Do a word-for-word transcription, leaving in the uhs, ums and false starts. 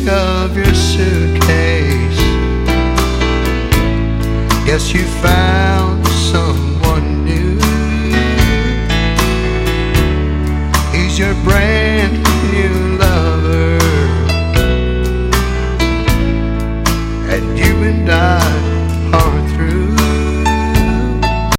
of your suitcase. Guess you found someone new. He's your brain